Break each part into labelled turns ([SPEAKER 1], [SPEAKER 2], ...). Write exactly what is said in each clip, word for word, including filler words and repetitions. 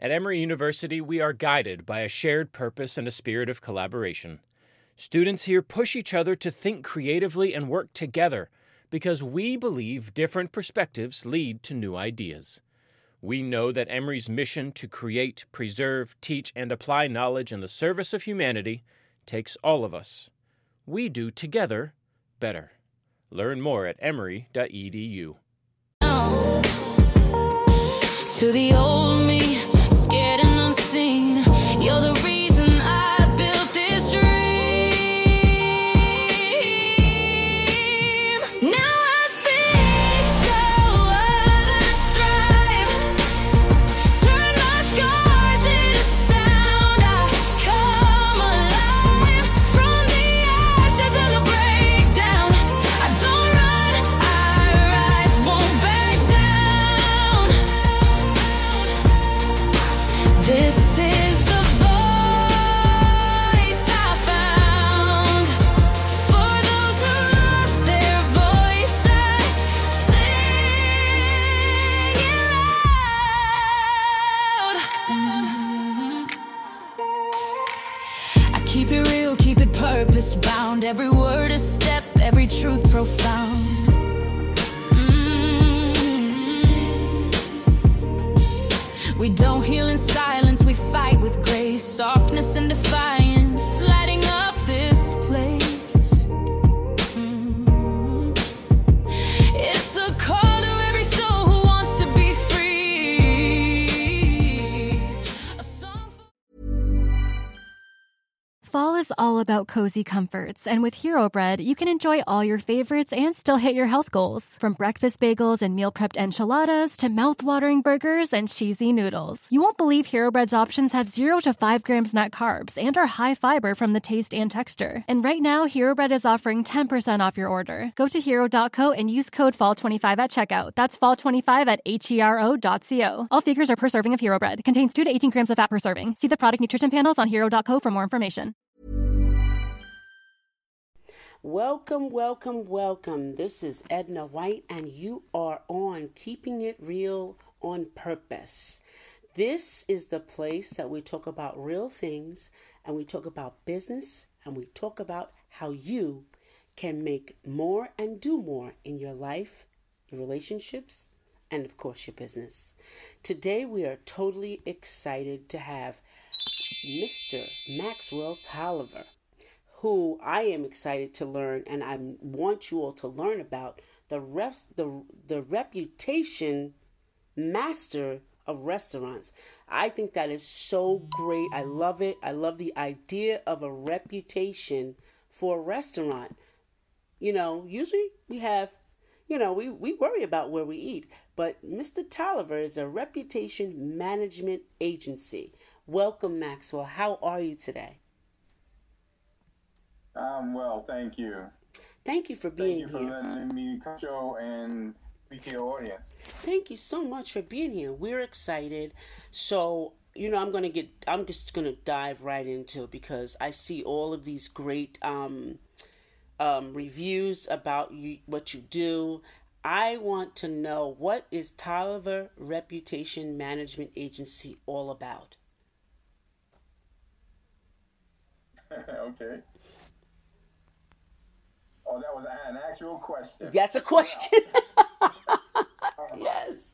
[SPEAKER 1] At Emory University, we are guided by a shared purpose and a spirit of collaboration. Students here push each other to think creatively and work together because we believe different perspectives lead to new ideas. We know that Emory's mission to create, preserve, teach, and apply knowledge in the service of humanity takes all of us. We do together better. Learn more at emory dot e d u.
[SPEAKER 2] To the old me, scared and unseen, you're the reason I built this dream. Now I speak so others thrive. Turn my scars into sound. I come alive from the ashes of the breakdown. I don't run, I rise, won't back down. This is the voice I found. For those who lost their voice, I sing it loud. I keep it real, keep it purpose bound. Every word a step, every truth profound. We don't heal in silence, we fight with grace, softness and defiance, lighting up this place. Mm. It's a call to every soul who wants to be free. A song for-
[SPEAKER 3] Fall is all about cozy comforts, and with Hero Bread, you can enjoy all your favorites and still hit your health goals. From breakfast bagels and meal prepped enchiladas to mouth-watering burgers and cheesy noodles. You won't believe Hero Bread's options have zero to five grams net carbs and are high fiber from the taste and texture. And right now, Hero Bread is offering ten percent off your order. Go to hero dot co and use code fall twenty-five at checkout. That's fall twenty-five at hero dot co. All figures are per serving of Hero Bread. Contains two to eighteen grams of fat per serving. See the product nutrition panels on hero dot co for more information.
[SPEAKER 4] Welcome, welcome, welcome. This is Edna White, and you are on Keeping It Real on Purpose. This is the place that we talk about real things, and we talk about business, and we talk about how you can make more and do more in your life, your relationships, and of course your business. Today we are totally excited to have Mister Maxwell Tolliver, who I am excited to learn, and I want you all to learn about the ref, the the reputation master of restaurants. I think that is so great. I love it. I love the idea of a reputation for a restaurant. You know, usually we have, you know, we, we worry about where we eat, but Mister Tolliver is a reputation management agency. Welcome, Maxwell. How are you today?
[SPEAKER 5] Um, well, thank you.
[SPEAKER 4] Thank you for being here.
[SPEAKER 5] Thank you for
[SPEAKER 4] here.
[SPEAKER 5] letting me come show and speak to your audience.
[SPEAKER 4] Thank you so much for being here. We're excited. So, you know, I'm going to get, I'm just going to dive right into it because I see all of these great um, um, reviews about you, what you do. I want to know, what is Tolliver Reputation Management Agency all about?
[SPEAKER 5] Okay. Oh, that was an actual question.
[SPEAKER 4] That's a question. Yes.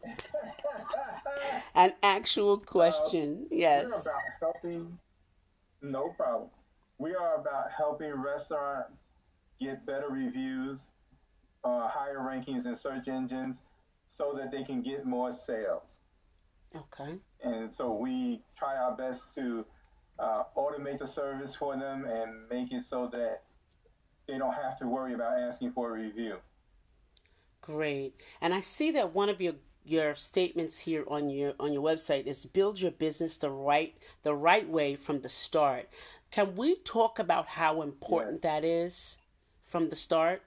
[SPEAKER 4] An actual question. Uh, yes.
[SPEAKER 5] We're about helping, no problem. We are about helping restaurants get better reviews, uh, higher rankings in search engines so that they can get more sales.
[SPEAKER 4] Okay.
[SPEAKER 5] And so we try our best to uh, automate the service for them and make it so that they don't have to worry about asking for a review.
[SPEAKER 4] Great. And I see that one of your your statements here on your on your website is build your business the right the right way from the start. Can we talk about how important
[SPEAKER 5] Yes.
[SPEAKER 4] that is from the start?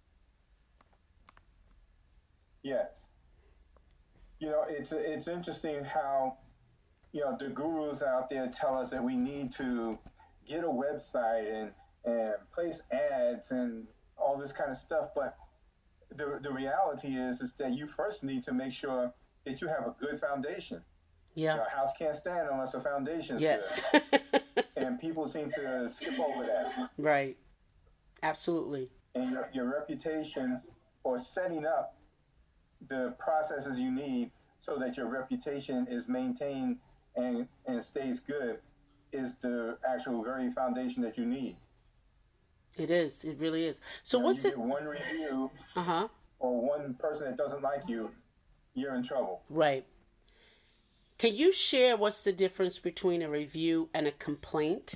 [SPEAKER 5] Yes. You know, it's it's interesting how, you know, the gurus out there tell us that we need to get a website and, and place ads and all this kind of stuff. But the the reality is is that you first need to make sure that you have a good foundation.
[SPEAKER 4] Yeah.
[SPEAKER 5] You know, a house can't stand unless the foundation's
[SPEAKER 4] Yes.
[SPEAKER 5] good. And people seem to skip over that.
[SPEAKER 4] Right. Absolutely.
[SPEAKER 5] And your, your reputation, or setting up the processes you need so that your reputation is maintained and, and stays good, is the actual very foundation that you need.
[SPEAKER 4] It is. It really is. So
[SPEAKER 5] You know,
[SPEAKER 4] what's
[SPEAKER 5] you
[SPEAKER 4] it?
[SPEAKER 5] get one review
[SPEAKER 4] Uh huh.
[SPEAKER 5] or one person that doesn't like you, you're in trouble.
[SPEAKER 4] Right. Can you share what's the difference between a review and a complaint?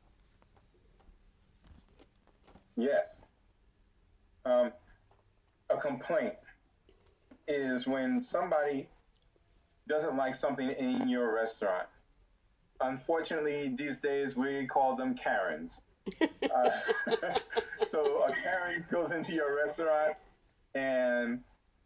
[SPEAKER 5] Yes. Um, a complaint is when somebody doesn't like something in your restaurant. Unfortunately, these days we call them Karens. uh, so a Karen goes into your restaurant and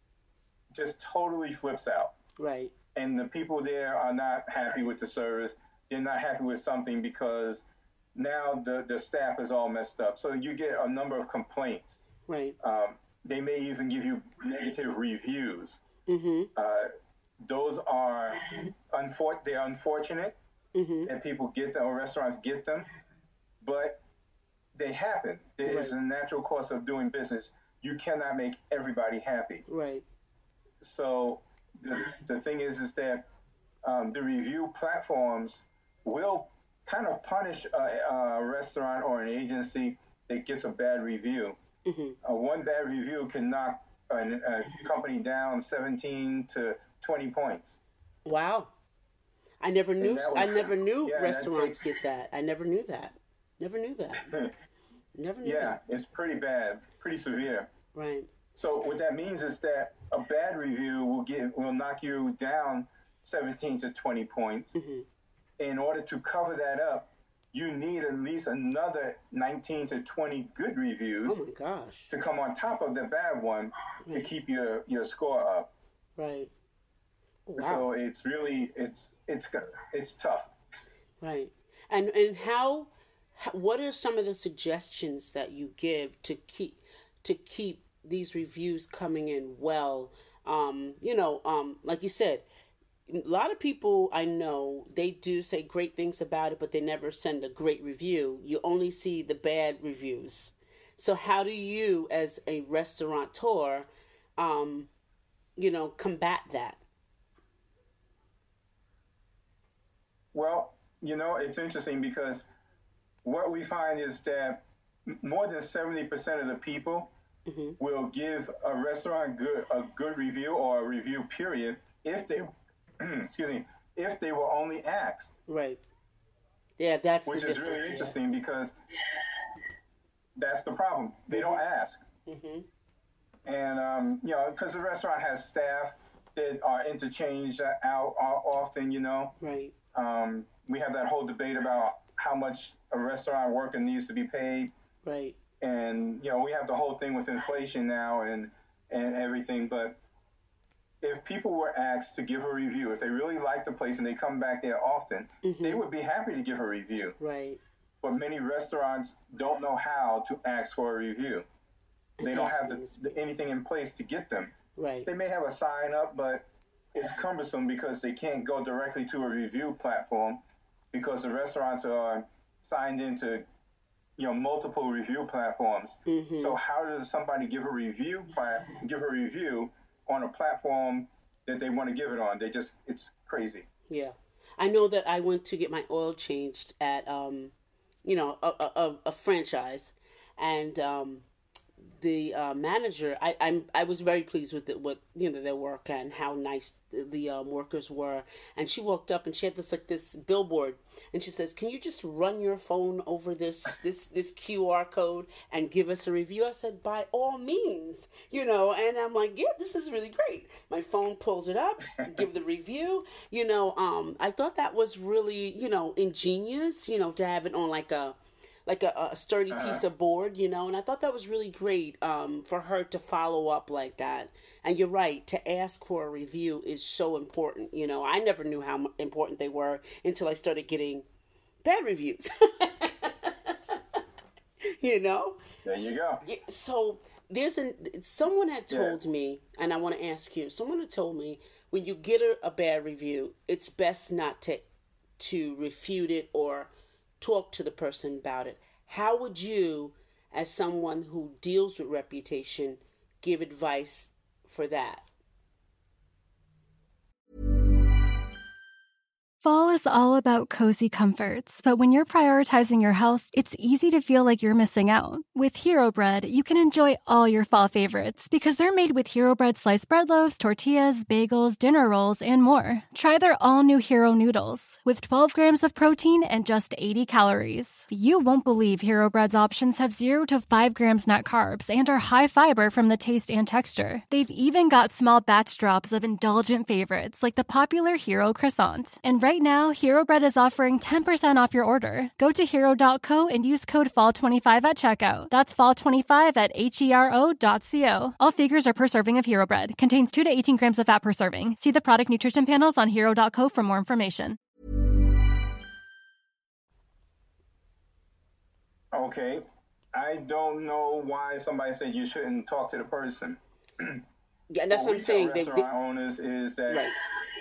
[SPEAKER 5] just totally flips out.
[SPEAKER 4] Right.
[SPEAKER 5] And the people there are not happy with the service. They're not happy with something because now the, the staff is all messed up. So you get a number of complaints.
[SPEAKER 4] Right.
[SPEAKER 5] Um, they may even give you negative reviews.
[SPEAKER 4] Mm-hmm.
[SPEAKER 5] Uh, those are unfor- they're unfortunate
[SPEAKER 4] Mm-hmm.
[SPEAKER 5] that people get them or restaurants get them, but they happen. It's
[SPEAKER 4] Right.
[SPEAKER 5] a natural course of doing business. You cannot make everybody happy.
[SPEAKER 4] Right.
[SPEAKER 5] So the, the thing is, is that um, the review platforms will kind of punish a, a restaurant or an agency that gets a bad review.
[SPEAKER 4] Mm-hmm.
[SPEAKER 5] Uh, one bad review can knock a, a company down seventeen to twenty points.
[SPEAKER 4] Wow. I never knew.
[SPEAKER 5] that was-
[SPEAKER 4] I never knew
[SPEAKER 5] yeah, that
[SPEAKER 4] restaurants
[SPEAKER 5] takes-
[SPEAKER 4] get that. I never knew that. Never knew that. Never knew
[SPEAKER 5] Yeah,
[SPEAKER 4] that.
[SPEAKER 5] it's pretty bad, pretty severe.
[SPEAKER 4] Right.
[SPEAKER 5] So what that means is that a bad review will give will knock you down seventeen to twenty points.
[SPEAKER 4] Mm-hmm.
[SPEAKER 5] In order to cover that up, you need at least another nineteen to twenty good reviews
[SPEAKER 4] Oh my gosh.
[SPEAKER 5] to come on top of the bad one to
[SPEAKER 4] Right.
[SPEAKER 5] keep your, your score up.
[SPEAKER 4] Right. Wow.
[SPEAKER 5] So it's really it's it's it's tough.
[SPEAKER 4] Right. And and how, how what are some of the suggestions that you give to keep to keep these reviews coming in well? Um, you know, um, like you said, a lot of people I know, they do say great things about it, but they never send a great review. You only see the bad reviews. So how do you, as a restaurateur, um, you know, combat that?
[SPEAKER 5] Well, you know, it's interesting because what we find is that more than seventy percent of the people
[SPEAKER 4] Mm-hmm.
[SPEAKER 5] will give a restaurant good a good review or a review period if they excuse me if they were only asked,
[SPEAKER 4] Right. Yeah, that's
[SPEAKER 5] which
[SPEAKER 4] the
[SPEAKER 5] is
[SPEAKER 4] difference.
[SPEAKER 5] really interesting because that's the problem. They don't ask.
[SPEAKER 4] Mm-hmm.
[SPEAKER 5] And um, you know, because the restaurant has staff that are interchanged out often, you know.
[SPEAKER 4] Right.
[SPEAKER 5] Um, we have that whole debate about how much a restaurant worker needs to be paid.
[SPEAKER 4] Right.
[SPEAKER 5] And, you know, we have the whole thing with inflation now and, and everything. But if people were asked to give a review, if they really like the place and they come back there often,
[SPEAKER 4] Mm-hmm.
[SPEAKER 5] they would be happy to give a review.
[SPEAKER 4] Right.
[SPEAKER 5] But many restaurants don't know how to ask for a review. They don't have the, the, anything in place to get them.
[SPEAKER 4] Right.
[SPEAKER 5] They may have a sign up, but it's cumbersome because they can't go directly to a review platform because the restaurants are signed into, you know, multiple review platforms.
[SPEAKER 4] Mm-hmm.
[SPEAKER 5] So how does somebody give a review pla- give a review on a platform that they want to give it on? They just it's crazy.
[SPEAKER 4] Yeah. I know that I went to get my oil changed at, um, you know, a, a, a franchise, and um, the uh, manager, I, I'm, I was very pleased with it, with, you know, their work and how nice the, the um, workers were. And she walked up and she had this, like, this billboard, and she says, "Can you just run your phone over this, this, this Q R code and give us a review?" I said, "By all means," you know, and I'm like, yeah, this is really great. My phone pulls it up, give the review, you know. um, I thought that was really, you know, ingenious, you know, to have it on like a, like a, a sturdy
[SPEAKER 5] Uh-huh.
[SPEAKER 4] piece of board, you know, and I thought that was really great, um, for her to follow up like that. And you're right, to ask for a review is so important. You know, I never knew how m- important they were until I started getting bad reviews. You know?
[SPEAKER 5] There you go.
[SPEAKER 4] Yeah, so there's an someone had
[SPEAKER 5] Yeah.
[SPEAKER 4] told me, and I want to ask you. Someone had told me when you get a, a bad review, it's best not to to refute it or talk to the person about it. How would you, as someone who deals with reputation, give advice for that?
[SPEAKER 3] Fall is all about cozy comforts, but when you're prioritizing your health, it's easy to feel like you're missing out. With Hero Bread, you can enjoy all your fall favorites because they're made with Hero Bread sliced bread loaves, tortillas, bagels, dinner rolls, and more. Try their all-new Hero Noodles with twelve grams of protein and just eighty calories. You won't believe Hero Bread's options have zero to five grams net carbs and are high fiber from the taste and texture. They've even got small batch drops of indulgent favorites like the popular Hero Croissant. And right now, Hero Bread is offering ten percent off your order. Go to hero dot co and use code fall twenty-five at checkout. That's fall twenty-five at hero dot co. All figures are per serving of Hero Bread. Contains two to eighteen grams of fat per serving. See the product nutrition panels on hero dot co for more information.
[SPEAKER 5] Okay. I don't know why somebody said you shouldn't talk to the person.
[SPEAKER 4] Yeah, that's what, what I'm saying.
[SPEAKER 5] Restaurant they, they, owners is that...
[SPEAKER 4] Right.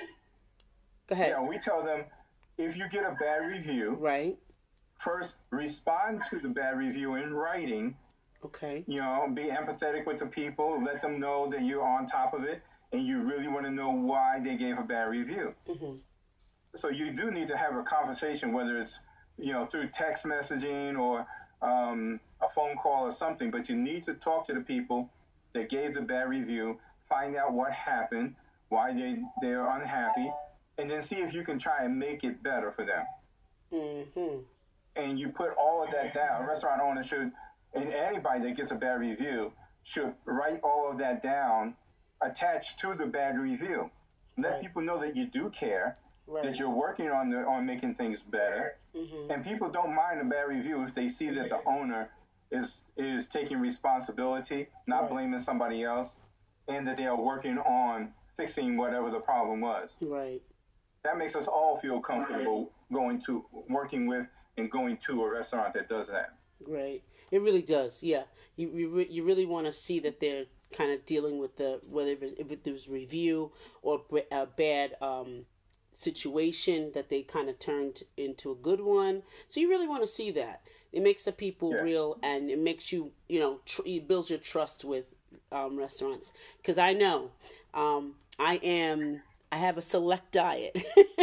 [SPEAKER 4] Go ahead.
[SPEAKER 5] Yeah, we tell them, if you get a bad review,
[SPEAKER 4] right,
[SPEAKER 5] first respond to the bad review in writing.
[SPEAKER 4] Okay.
[SPEAKER 5] You know, be empathetic with the people, let them know that you're on top of it, and you really want to know why they gave a bad review. Mm-hmm. So you do need to have a conversation, whether it's, you know, through text messaging or um, a phone call or something, but you need to talk to the people that gave the bad review, find out what happened, why they, they're unhappy, and then see if you can try and make it better for them.
[SPEAKER 4] Mm-hmm.
[SPEAKER 5] And you put all of that down. A restaurant owner should, and anybody that gets a bad review, should write all of that down attached to the bad review. Let right. people know that you do care, right. that you're working on the, on making things better. Mm-hmm. And people don't mind a bad review if they see that the owner is is taking responsibility, not right. blaming somebody else, and that they are working on fixing whatever the problem was.
[SPEAKER 4] Right.
[SPEAKER 5] That makes us all feel comfortable going to, working with and going to a restaurant that does that.
[SPEAKER 4] Right. It really does, yeah. You you, re- you really want to see that they're kind of dealing with the, whether it was, if it was review or a bad um, situation that they kind of turned into a good one. So you really want to see that. It makes the people yeah. real, and it makes you, you know, tr- it builds your trust with um, restaurants. Because I know um, I am... I have a select diet.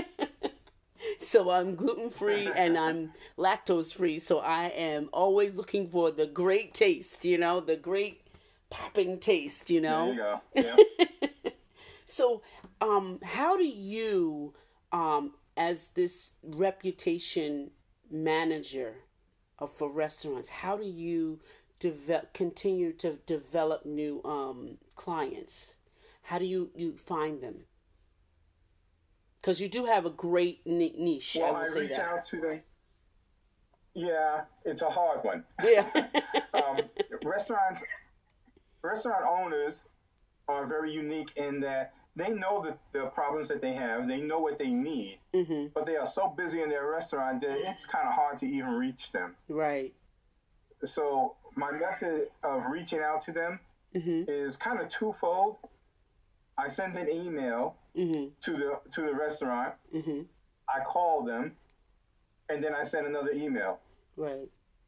[SPEAKER 4] So I'm gluten-free and I'm lactose-free. So I am always looking for the great taste, you know, the great popping taste, you know.
[SPEAKER 5] There you go. Yeah.
[SPEAKER 4] So um, how do you, um, as this reputation manager uh, for restaurants, how do you develop, continue to develop new um, clients? How do you, you find them? Because you do have a great niche.
[SPEAKER 5] Well,
[SPEAKER 4] I will
[SPEAKER 5] I
[SPEAKER 4] say
[SPEAKER 5] reach
[SPEAKER 4] that.
[SPEAKER 5] out to them. Yeah, it's a hard one.
[SPEAKER 4] Yeah.
[SPEAKER 5] um, restaurants, restaurant owners are very unique in that they know the, the problems that they have. They know what they need. Mm-hmm. But they are so busy in their restaurant that it's kind of hard to even reach them.
[SPEAKER 4] Right.
[SPEAKER 5] So my method of reaching out to them mm-hmm. is kind of twofold. I send an email mm-hmm. to the to the restaurant. Mm-hmm. I call them, and then I send another email.
[SPEAKER 4] Right.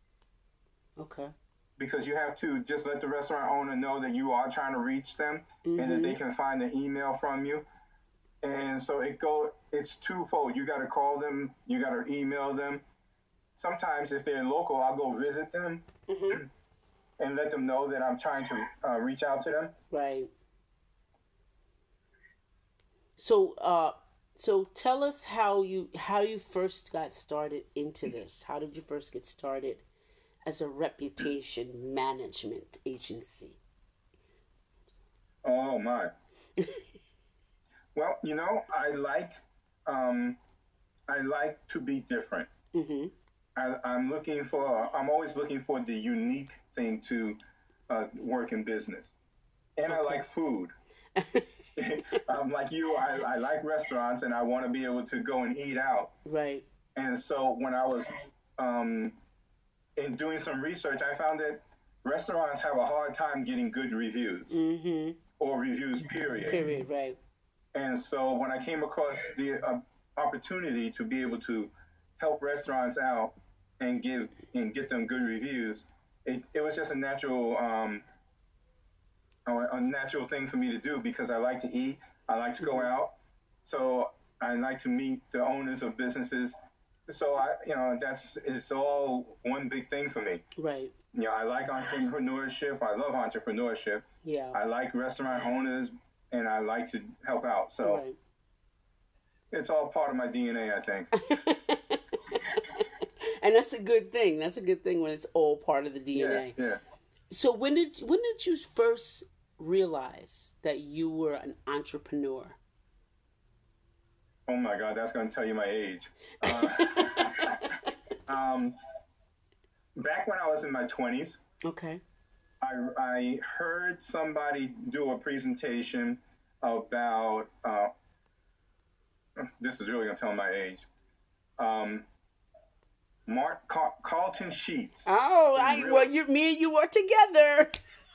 [SPEAKER 4] Okay.
[SPEAKER 5] Because you have to just let the restaurant owner know that you are trying to reach them, mm-hmm. and that they can find an email from you. And so it go. It's twofold. You got to call them. You got to email them. Sometimes, if they're local, I'll go visit them mm-hmm. and let them know that I'm trying to uh, reach out to them.
[SPEAKER 4] Right. So, uh, so tell us how you how you first got started into this. How did you first get started as a reputation management agency?
[SPEAKER 5] Oh my! Well, you know, I like um, I like to be different. Mm-hmm. I, I'm looking for. I'm always looking for the unique thing to uh, work in business, and okay. I like food. um, like you, I, I like restaurants, and I want to be able to go and eat out.
[SPEAKER 4] Right.
[SPEAKER 5] And so when I was um, in doing some research, I found that restaurants have a hard time getting good reviews mm-hmm. or reviews, period.
[SPEAKER 4] Period, right.
[SPEAKER 5] And so when I came across the uh, opportunity to be able to help restaurants out and give and get them good reviews, it, it was just a natural um, a, a natural thing for me to do because I like to eat, I like to go
[SPEAKER 4] Mm-hmm.
[SPEAKER 5] out, so I like to meet the owners of businesses. So I, you know, that's it's all one big thing for me.
[SPEAKER 4] Right.
[SPEAKER 5] You know, I like entrepreneurship. I love entrepreneurship.
[SPEAKER 4] Yeah.
[SPEAKER 5] I like restaurant owners, and I like to help out. So
[SPEAKER 4] Right.
[SPEAKER 5] it's all part of my D N A, I think.
[SPEAKER 4] And that's a good thing. That's a good thing when it's all part of the D N A.
[SPEAKER 5] Yes, yes.
[SPEAKER 4] So when did when did you first realize that you were an entrepreneur?
[SPEAKER 5] Oh my God, that's going to tell you my age. Uh, um, back when I was in my twenties,
[SPEAKER 4] Okay.
[SPEAKER 5] I, I heard somebody do a presentation about, uh, this is really going to tell my age, um, Mark Car- Carlton Sheets.
[SPEAKER 4] Oh, I
[SPEAKER 5] Really?
[SPEAKER 4] well, you, me and you were together.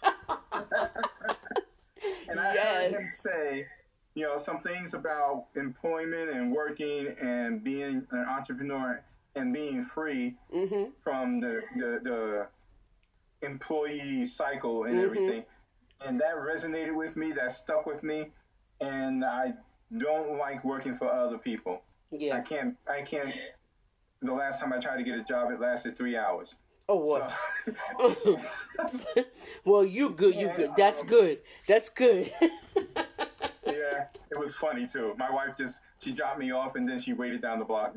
[SPEAKER 5] And I heard him
[SPEAKER 4] Yes.
[SPEAKER 5] say, you know, some things about employment and working and being an entrepreneur and being free
[SPEAKER 4] Mm-hmm.
[SPEAKER 5] from the, the, the employee cycle and
[SPEAKER 4] Mhm.
[SPEAKER 5] everything. And that resonated with me, that stuck with me. And I don't like working for other people. I
[SPEAKER 4] Yeah.
[SPEAKER 5] can't, I can't, the last time I tried to get a job, it lasted three hours.
[SPEAKER 4] Oh, what?
[SPEAKER 5] So,
[SPEAKER 4] Well, you good. You
[SPEAKER 5] Yeah,
[SPEAKER 4] good. That's
[SPEAKER 5] um,
[SPEAKER 4] good. That's good.
[SPEAKER 5] yeah, it was funny too. My wife just, she dropped me off and then she waited down the block.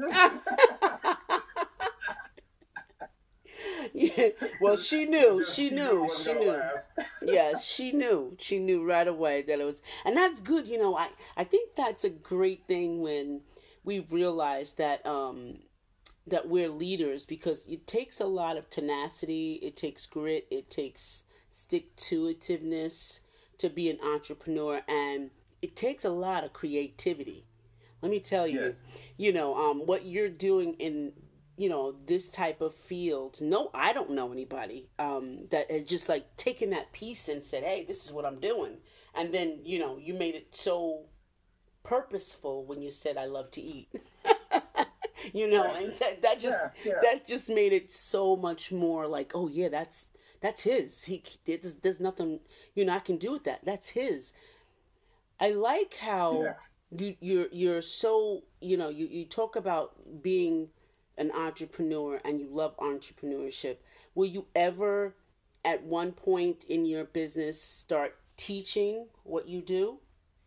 [SPEAKER 4] Yeah. Well, she knew.
[SPEAKER 5] Just-
[SPEAKER 4] She
[SPEAKER 5] it
[SPEAKER 4] knew.
[SPEAKER 5] wasn't
[SPEAKER 4] She
[SPEAKER 5] gonna
[SPEAKER 4] knew.
[SPEAKER 5] last.
[SPEAKER 4] Yes, she knew. She knew right away that it was, and that's good. You know, I I think that's a great thing when we realize that um that we're leaders, because it takes a lot of tenacity, it takes grit, it takes stick to itiveness to be an entrepreneur, and it takes a lot of creativity. Let me tell you,
[SPEAKER 5] Yes.
[SPEAKER 4] you know, um, what you're doing in, you know, this type of field. No, I don't know anybody um, that has just like taken that piece and said, "Hey, this is what I'm doing," and then you know, you made it so purposeful when you said, "I love to eat." You know, and that, that just
[SPEAKER 5] Yeah, yeah.
[SPEAKER 4] that just made it so much more like, oh yeah, that's that's his. He there's, there's nothing, you know, I can do with that. That's his. I like how
[SPEAKER 5] Yeah.
[SPEAKER 4] you you're you're so, you know, you, you talk about being an entrepreneur and you love entrepreneurship. Will you ever at one point in your business start teaching what you do?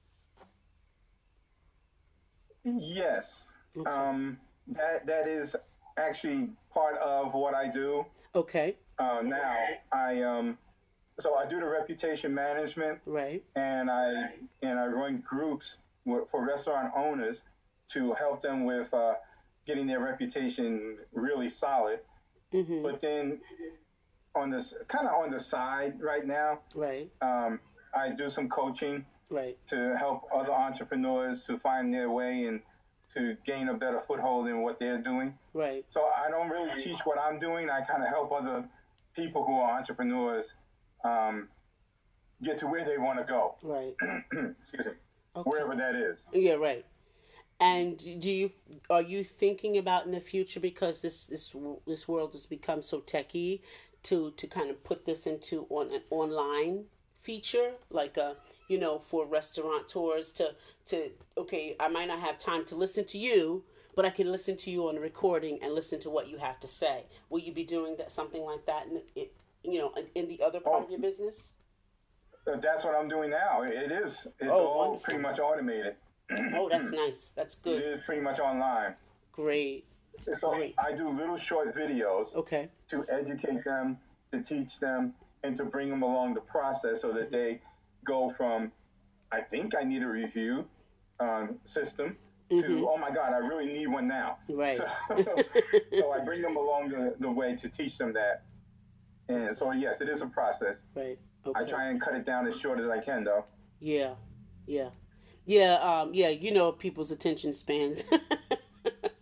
[SPEAKER 5] Yes.
[SPEAKER 4] Okay.
[SPEAKER 5] Um, that that is actually part of what I do
[SPEAKER 4] Okay.
[SPEAKER 5] uh, now. I um, so I do the reputation management,
[SPEAKER 4] Right.
[SPEAKER 5] and I and I run groups w- for restaurant owners to help them with uh, getting their reputation really solid.
[SPEAKER 4] Mm-hmm.
[SPEAKER 5] But then on this kind of on the side right now,
[SPEAKER 4] Right.
[SPEAKER 5] um, I do some coaching
[SPEAKER 4] Right.
[SPEAKER 5] to help other entrepreneurs to find their way and to gain a better foothold in what they're doing.
[SPEAKER 4] Right.
[SPEAKER 5] So I don't really teach what I'm doing. I kind of help other people who are entrepreneurs um, get to where they want to go.
[SPEAKER 4] Right.
[SPEAKER 5] Excuse me,
[SPEAKER 4] Okay.
[SPEAKER 5] wherever that is.
[SPEAKER 4] Yeah, right. And do you are you thinking about in the future, because this this this world has become so techy, to to kind of put this into on an online feature, like a, you know, for restaurateurs to to okay, I might not have time to listen to you, but I can listen to you on the recording and listen to what you have to say. Will you be doing that, something like that, in it, you know, in, in the other part of your business?
[SPEAKER 5] Uh, That's what I'm doing now. It is. It's
[SPEAKER 4] Oh,
[SPEAKER 5] all
[SPEAKER 4] wonderful.
[SPEAKER 5] pretty much automated.
[SPEAKER 4] Oh, that's nice. That's
[SPEAKER 5] It
[SPEAKER 4] good.
[SPEAKER 5] is pretty much online.
[SPEAKER 4] Great.
[SPEAKER 5] So
[SPEAKER 4] Great.
[SPEAKER 5] I do little short videos
[SPEAKER 4] Okay.
[SPEAKER 5] to educate them, to teach them, and to bring them along the process so that they go from, I think I need a review um, system, to, oh my God, I really need one now.
[SPEAKER 4] Right.
[SPEAKER 5] So, so I bring them along the, the way to teach them that. And so, yes, it is a process.
[SPEAKER 4] Right. Okay.
[SPEAKER 5] I try and cut it down as short as I can, though.
[SPEAKER 4] Yeah, yeah, yeah. Um, yeah. You know people's attention spans.
[SPEAKER 5] Yeah,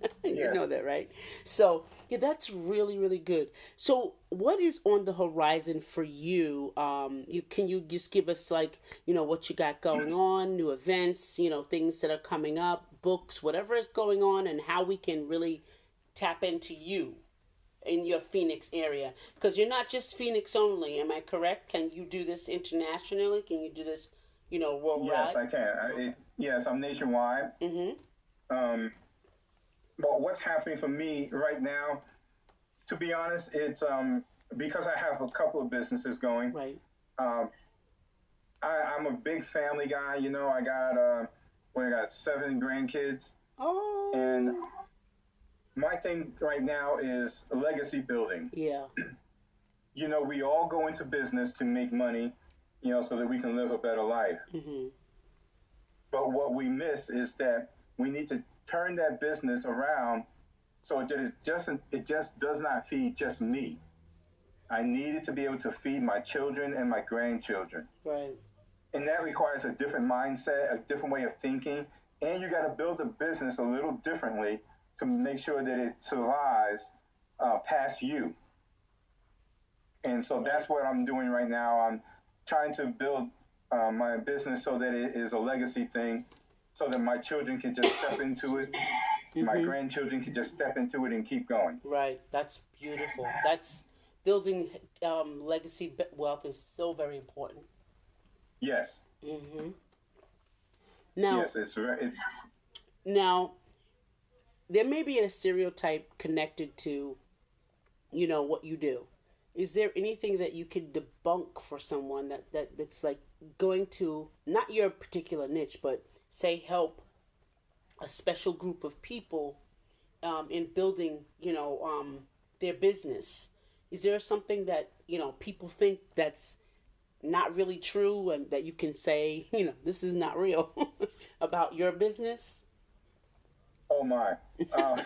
[SPEAKER 4] didn't know that, right? So, yeah, that's really, really good. So, what is on the horizon for you? Um, you can you just give us like, you know, what you got going on, new events, you know, things that are coming up, books, whatever is going on, and how we can really tap into you in your Phoenix area, because you're not just Phoenix only. Am I correct? Can you do this internationally? Can you do this, you know, worldwide?
[SPEAKER 5] Yes, I can. I, it, yes, I'm nationwide. Mm-hmm. Um, but what's happening for me right now, to be honest, it's um, because I have a couple of businesses going.
[SPEAKER 4] Right.
[SPEAKER 5] Um, I, I'm a big family guy. You know, I got uh, well, I got seven grandkids.
[SPEAKER 4] Oh.
[SPEAKER 5] And my thing right now is legacy building.
[SPEAKER 4] Yeah.
[SPEAKER 5] You know, we all go into business to make money, you know, so that we can live a better life. Mm-hmm. But what we miss is that we need to turn that business around so that it just, it just does not feed just me. I needed to be able to feed my children and my grandchildren.
[SPEAKER 4] Right.
[SPEAKER 5] And that requires a different mindset, a different way of thinking. And you got to build a business a little differently to make sure that it survives uh, past you. And so that's what I'm doing right now. I'm trying to build uh, my business so that it is a legacy thing, so that my children can just step into it. Mm-hmm. My grandchildren can just step into it and keep going.
[SPEAKER 4] Right. That's beautiful. That's building um, legacy wealth is so very important.
[SPEAKER 5] Yes.
[SPEAKER 4] Mm-hmm. Now,
[SPEAKER 5] yes, it's it's.
[SPEAKER 4] Now, there may be a stereotype connected to, you know, what you do. Is there anything that you could debunk for someone that, that that's like going to, not your particular niche, but say help a special group of people um, in building, you know, um, their business? Is there something that, you know, people think that's not really true and that you can say, you know, this is not real about your business?
[SPEAKER 5] Oh my. Uh,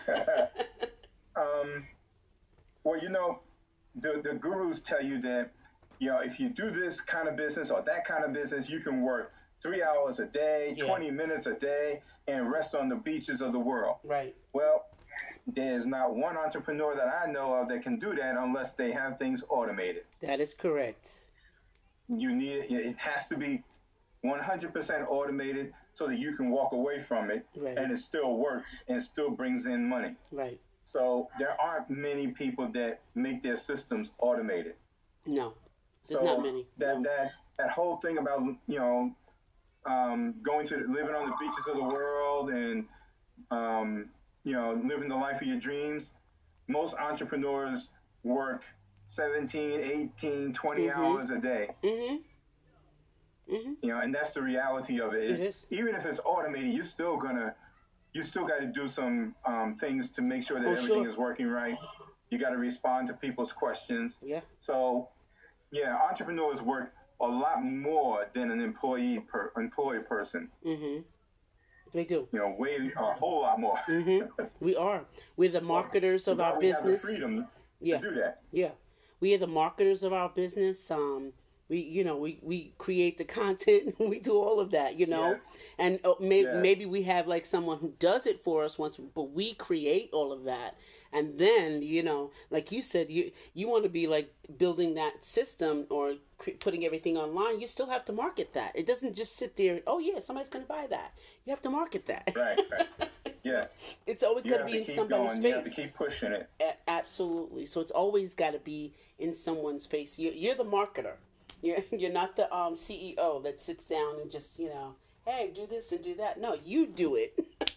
[SPEAKER 5] um, well, you know, the, the gurus tell you that, you know, if you do this kind of business or that kind of business, you can work three hours a day, yeah. twenty minutes a day, and rest on the beaches of the world.
[SPEAKER 4] Right.
[SPEAKER 5] Well, there's not one entrepreneur that I know of that can do that unless they have things automated.
[SPEAKER 4] That is correct.
[SPEAKER 5] You need it. It has to be one hundred percent automated so that you can walk away from it, right. and it still works and it still brings in money.
[SPEAKER 4] Right.
[SPEAKER 5] So there aren't many people that make their systems automated.
[SPEAKER 4] No, there's
[SPEAKER 5] so
[SPEAKER 4] not many.
[SPEAKER 5] That
[SPEAKER 4] no.
[SPEAKER 5] that that whole thing about, you know, um, going to living on the beaches of the world and um, you know, living the life of your dreams. Most entrepreneurs work seventeen, eighteen, twenty mm-hmm. hours a day. Mm-hmm. Mm-hmm. You know, and that's the reality of it.
[SPEAKER 4] It is.
[SPEAKER 5] Even if it's automated, you're still gonna, you still got to do some um, things to make sure that oh, everything sure. is working right. You got to respond to people's questions.
[SPEAKER 4] Yeah.
[SPEAKER 5] So, yeah, entrepreneurs work a lot more than an employee per employee person.
[SPEAKER 4] Mm-hmm. They do.
[SPEAKER 5] You know, way a whole lot more.
[SPEAKER 4] Mm-hmm. We are. We're the marketers well, of our
[SPEAKER 5] we
[SPEAKER 4] business.
[SPEAKER 5] We have the freedom
[SPEAKER 4] yeah.
[SPEAKER 5] to do that.
[SPEAKER 4] Yeah. We are the marketers of our business. Um, we, you know, we, we create the content. We do all of that, you know.
[SPEAKER 5] Yes.
[SPEAKER 4] And uh, may,
[SPEAKER 5] yes.
[SPEAKER 4] maybe we have like someone who does it for us once, but we create all of that. And then, you know, like you said, you you want to be like building that system or cre- putting everything online. You still have to market that. It doesn't just sit there. Oh yeah, somebody's going to buy that. You have to market that.
[SPEAKER 5] Right. right. Yes.
[SPEAKER 4] It's always got to be in somebody's
[SPEAKER 5] going.
[SPEAKER 4] face.
[SPEAKER 5] You have to keep pushing it.
[SPEAKER 4] A- absolutely. So it's always got to be in someone's face. You're, you're the marketer. You're you're not the um, C E O that sits down and just, you know, hey, do this and do that. No, you do it.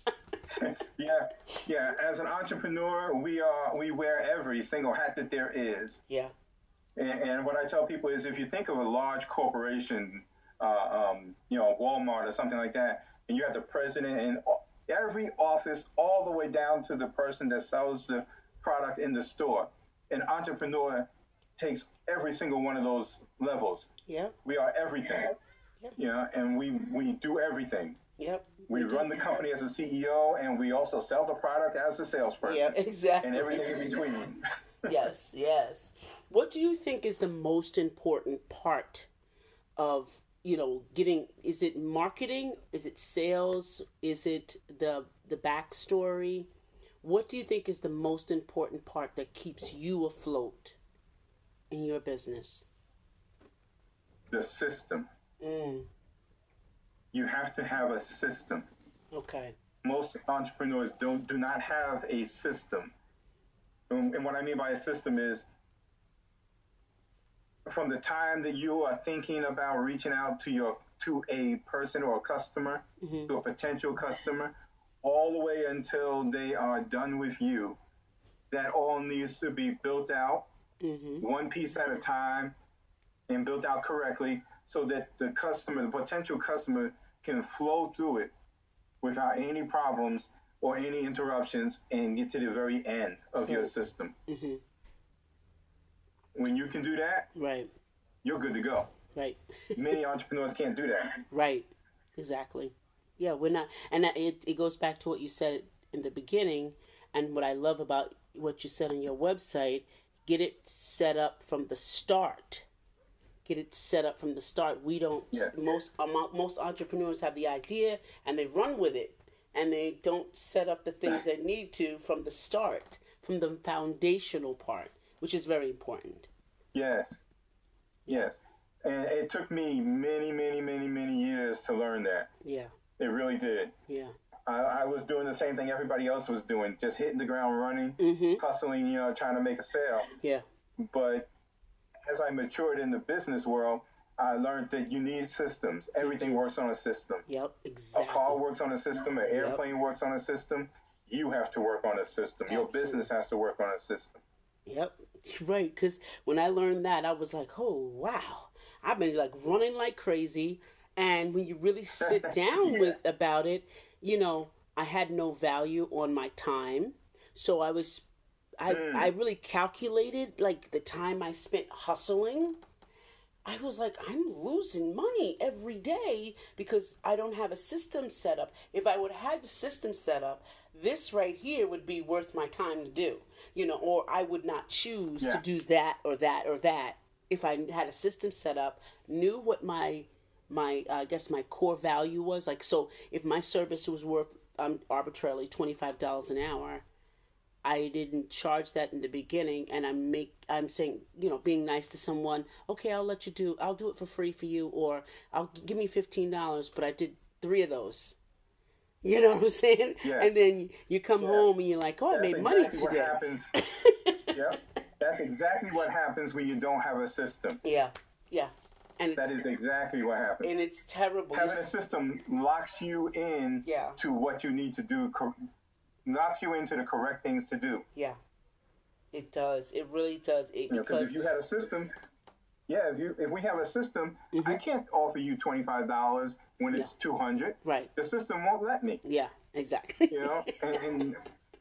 [SPEAKER 5] yeah, yeah. As an entrepreneur, we are we wear every single hat that there is.
[SPEAKER 4] Yeah.
[SPEAKER 5] And, and what I tell people is, if you think of a large corporation, uh, um, you know, Walmart or something like that, and you have the president and every office, all the way down to the person that sells the product in the store, an entrepreneur takes every single one of those levels.
[SPEAKER 4] Yeah.
[SPEAKER 5] We are everything. Yep. You know, and we we do everything.
[SPEAKER 4] Yep.
[SPEAKER 5] We, we run the company as a C E O, and we also sell the product as a salesperson.
[SPEAKER 4] Yeah, exactly.
[SPEAKER 5] And everything in between.
[SPEAKER 4] Yes, yes. What do you think is the most important part of, you know, getting, is it marketing? Is it sales? Is it the the backstory? What do you think is the most important part that keeps you afloat in your business?
[SPEAKER 5] The system.
[SPEAKER 4] Mm.
[SPEAKER 5] You have to have a system.
[SPEAKER 4] Okay.
[SPEAKER 5] Most entrepreneurs don't do not have a system. And, and what I mean by a system is from the time that you are thinking about reaching out to your to a person or a customer, mm-hmm. to a potential customer, all the way until they are done with you, that all needs to be built out, mm-hmm. one piece at a time, and built out correctly so that the customer, the potential customer, can flow through it without any problems or any interruptions and get to the very end of your system. Mm-hmm. When you can do that,
[SPEAKER 4] right,
[SPEAKER 5] you're good to go.
[SPEAKER 4] Right.
[SPEAKER 5] Many entrepreneurs can't do that.
[SPEAKER 4] Right. Exactly. Yeah, we're not, and it it goes back to what you said in the beginning, and what I love about what you said on your website. Get it set up from the start. Get it set up from the start. We don't. Yes. Most um, most entrepreneurs have the idea and they run with it, and they don't set up the things they need to from the start, from the foundational part, which is very important.
[SPEAKER 5] Yes. Yes. And it took me many, many, many, many years to learn that.
[SPEAKER 4] Yeah.
[SPEAKER 5] It really did.
[SPEAKER 4] Yeah.
[SPEAKER 5] I, I was doing the same thing everybody else was doing, just hitting the ground running, mm-hmm. hustling, you know, trying to make a sale.
[SPEAKER 4] Yeah.
[SPEAKER 5] But as I matured in the business world, I learned that you need systems. Everything works on a system.
[SPEAKER 4] Yep, exactly.
[SPEAKER 5] A car works on a system. An airplane yep. works on a system. You have to work on a system. Absolutely. Your business has to work on a system.
[SPEAKER 4] Yep, right. Because when I learned that, I was like, oh, wow. I've been like running like crazy. And when you really sit down yes. with about it, you know, I had no value on my time. So I was, I, mm. I really calculated like the time I spent hustling. I was like, I'm losing money every day because I don't have a system set up. If I would have had the system set up, this right here would be worth my time to do, you know, or I would not choose yeah. to do that or that or that if I had a system set up, knew what my, my uh, I guess my core value was. Like, so if my service was worth um, arbitrarily twenty-five dollars an hour, I didn't charge that in the beginning, and I make I'm saying, you know, being nice to someone. Okay, I'll let you do. I'll do it for free for you, or I'll give me fifteen dollars. But I did three of those. You know what I'm saying?
[SPEAKER 5] Yes.
[SPEAKER 4] And then you come yes. home and you're like, oh,
[SPEAKER 5] That's
[SPEAKER 4] I made money
[SPEAKER 5] exactly
[SPEAKER 4] today.
[SPEAKER 5] What happens. Yep. That's exactly what happens when you don't have a system.
[SPEAKER 4] Yeah. Yeah. And
[SPEAKER 5] that is exactly what happens.
[SPEAKER 4] And it's terrible.
[SPEAKER 5] Having a system locks you in
[SPEAKER 4] yeah.
[SPEAKER 5] to what you need to do. Knocks you into the correct things to do.
[SPEAKER 4] Yeah, it does. It really does. It,
[SPEAKER 5] you know, because if you had a system, yeah, if you if we have a system, mm-hmm. I can't offer you twenty five dollars when it's yeah. two hundred.
[SPEAKER 4] Right.
[SPEAKER 5] The system won't let me.
[SPEAKER 4] Yeah, exactly.
[SPEAKER 5] You know, and, and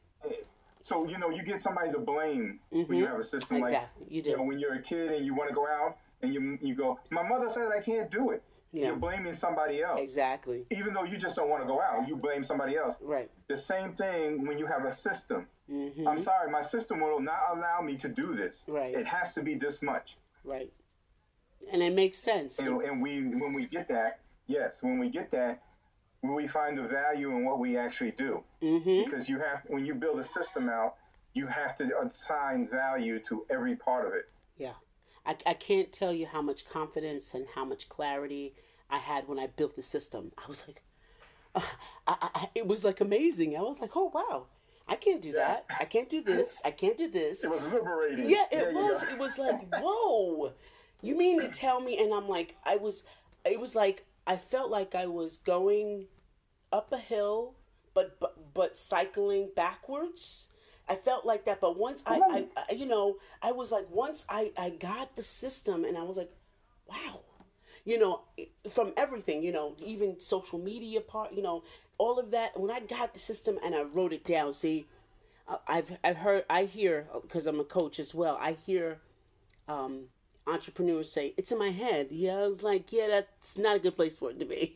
[SPEAKER 5] so you know you get somebody to blame mm-hmm. when you have a system.
[SPEAKER 4] Exactly,
[SPEAKER 5] like
[SPEAKER 4] you do.
[SPEAKER 5] You know, when you're a kid and you want to go out and you you go, my mother said I can't do it. Yeah. You're blaming somebody else.
[SPEAKER 4] Exactly.
[SPEAKER 5] Even though you just don't want to go out, you blame somebody else.
[SPEAKER 4] Right.
[SPEAKER 5] The same thing when you have a system.
[SPEAKER 4] Mm-hmm.
[SPEAKER 5] I'm sorry, my system will not allow me to do this.
[SPEAKER 4] Right.
[SPEAKER 5] It has to be this much.
[SPEAKER 4] Right. And it makes sense.
[SPEAKER 5] And, and we, when we get that, yes, when we get that, we find the value in what we actually do.
[SPEAKER 4] Mm-hmm.
[SPEAKER 5] Because you have, when you build a system out, you have to assign value to every part of it.
[SPEAKER 4] Yeah. I, I can't tell you how much confidence and how much clarity I had when I built the system. I was like, uh, I, I, it was like amazing. I was like, oh, wow, I can't do
[SPEAKER 5] yeah.
[SPEAKER 4] that. I can't do this. I can't do this.
[SPEAKER 5] It was liberating.
[SPEAKER 4] Yeah, it was. It was like, whoa, you mean to tell me? And I'm like, I was, it was like, I felt like I was going up a hill, but, but, but cycling backwards. I felt like that, but once I, I, I, you know, I was like, once I, I got the system, and I was like, wow, you know, from everything, you know, even social media part, you know, all of that. When I got the system and I wrote it down, see, I've I've heard, I hear, because I'm a coach as well, I hear um, entrepreneurs say, it's in my head. Yeah, I was like, yeah, that's not a good place for it to be.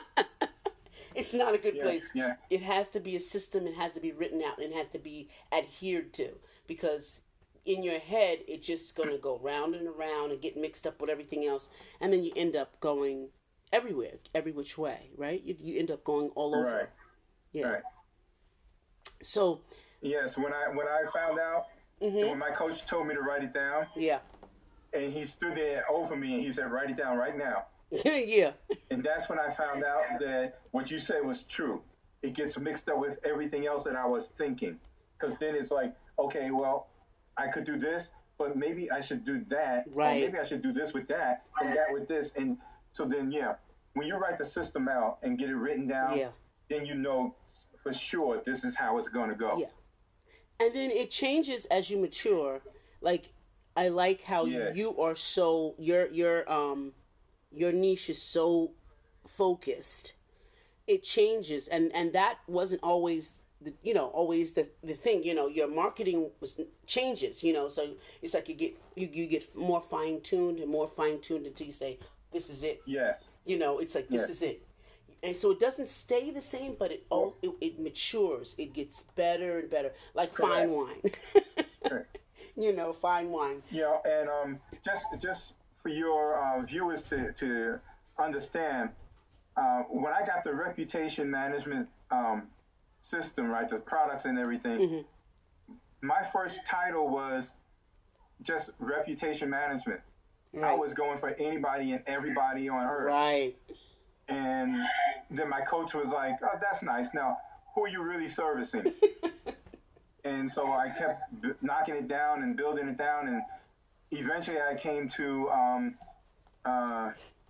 [SPEAKER 4] It's not a good
[SPEAKER 5] yeah,
[SPEAKER 4] place.
[SPEAKER 5] Yeah.
[SPEAKER 4] It has to be a system. It has to be written out, and it has to be adhered to. Because in your head, it's just going to go round and around and get mixed up with everything else. And then you end up going everywhere, every which way, right? You, you end up going all over.
[SPEAKER 5] Right.
[SPEAKER 4] Yeah.
[SPEAKER 5] Right.
[SPEAKER 4] So
[SPEAKER 5] Yes, when I when I found out,
[SPEAKER 4] Mm-hmm.
[SPEAKER 5] when my coach told me to write it down,
[SPEAKER 4] Yeah.
[SPEAKER 5] and he stood there over me and he said, "Write it down right now."
[SPEAKER 4] Yeah.
[SPEAKER 5] And that's when I found out that what you said was true. It gets mixed up with everything else that I was thinking, because then it's like, okay, well, I could do this, but maybe I should do that,
[SPEAKER 4] Right.
[SPEAKER 5] or maybe I should do this with that, and that with this, and so then yeah, when you write the system out and get it written down,
[SPEAKER 4] Yeah.
[SPEAKER 5] then you know for sure this is how it's going to go.
[SPEAKER 4] Yeah. And then it changes as you mature. Like, I like how
[SPEAKER 5] Yes.
[SPEAKER 4] you are so your your um your niche is so focused. It changes, and and that wasn't always the, you know always the the thing. You know, your marketing was changes. You know, so it's like you get you, you get more fine tuned and more fine tuned until you say, this is it.
[SPEAKER 5] Yes.
[SPEAKER 4] You know, it's like, this
[SPEAKER 5] Yes.
[SPEAKER 4] is it. And so it doesn't stay the same, but it oh, it, it matures. It gets better and better, like fine wine.
[SPEAKER 5] Correct.
[SPEAKER 4] You know, fine wine.
[SPEAKER 5] You know, and um, just just for your uh, viewers to, to understand, uh, when I got the reputation management um, system, right, the products and everything,
[SPEAKER 4] Mm-hmm.
[SPEAKER 5] my first title was just reputation management. I
[SPEAKER 4] Right.
[SPEAKER 5] was going for anybody and everybody on earth.
[SPEAKER 4] Right.
[SPEAKER 5] And then my coach was like, "Oh, that's nice. Now, who are you really servicing?" And so I kept b- knocking it down and building it down, and eventually I came to um, uh,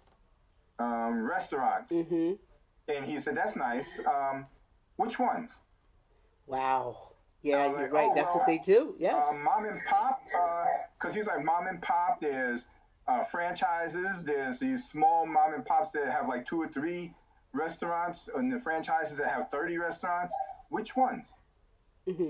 [SPEAKER 5] um, restaurants.
[SPEAKER 4] Mm-hmm.
[SPEAKER 5] And he said, "That's nice. Um, which ones?"
[SPEAKER 4] Wow. Yeah,
[SPEAKER 5] I was
[SPEAKER 4] you're
[SPEAKER 5] like,
[SPEAKER 4] right.
[SPEAKER 5] "Oh,
[SPEAKER 4] That's
[SPEAKER 5] well,
[SPEAKER 4] what they do. Yes.
[SPEAKER 5] Uh, mom and pop, because he's like mom and pop. There's uh, franchises. There's these small mom and pops that have like two or three restaurants, and the franchises that have thirty restaurants. Which ones?"
[SPEAKER 4] Mm-hmm.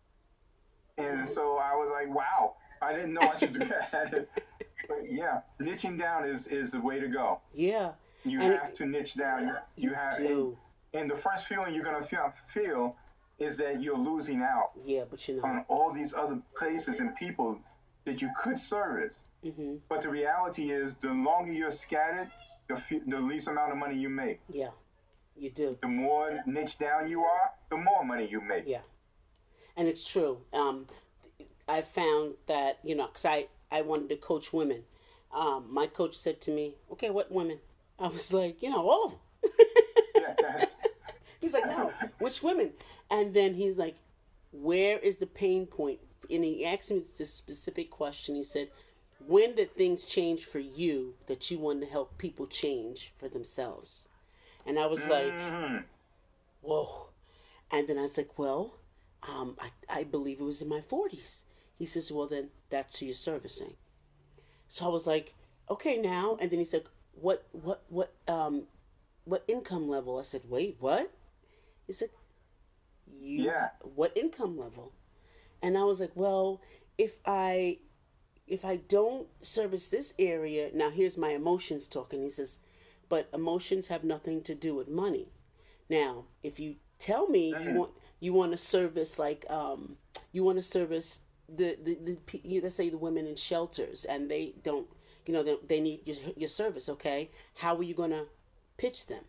[SPEAKER 5] And so I was like, wow, I didn't know I should do that. But yeah, niching down is, is the way to go.
[SPEAKER 4] Yeah.
[SPEAKER 5] You
[SPEAKER 4] And
[SPEAKER 5] have to niche down. You, you have,
[SPEAKER 4] do.
[SPEAKER 5] And, and the first feeling you're going to feel, feel is that you're losing out
[SPEAKER 4] Yeah, but you know.
[SPEAKER 5] on all these other places and people that you could service.
[SPEAKER 4] Mm-hmm.
[SPEAKER 5] But the reality is, the longer you're scattered, the, fe- the least amount of money you make.
[SPEAKER 4] Yeah, you do.
[SPEAKER 5] The more niche down you are, the more money you make.
[SPEAKER 4] Yeah. And it's true. Um, I found that, you know, because I, I wanted to coach women. Um, my coach said to me, okay, what women? I was like, you know, all of them. He's like, no, which women? And then he's like, where is the pain point? And he asked me this specific question. He said, when did things change for you that you wanted to help people change for themselves? And I was like,
[SPEAKER 5] Mhm.
[SPEAKER 4] whoa. And then I was like, well, um, I, I believe it was in my forties. He says, well, then that's who you're servicing. So I was like, okay, now. And then he said, what, what, what, um, what income level? I said, wait, what? He said, you,
[SPEAKER 5] Yeah.
[SPEAKER 4] what income level? And I was like, well, if I, if I don't service this area, now here's my emotions talking. He says, but emotions have nothing to do with money. Now, if you tell me you want you want to service like um you want to service the the, the pe- you let's say the women in shelters and they don't you know they, they need your, your service, okay? How are you going to pitch them?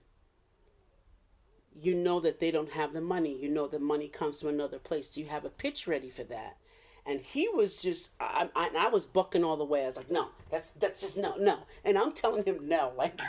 [SPEAKER 4] You know that they don't have the money. You know the money comes from another place. Do you have a pitch ready for that? And he was just, I, I, I was bucking all the way. I was like, no, that's that's just no, no. And I'm telling him no. Like,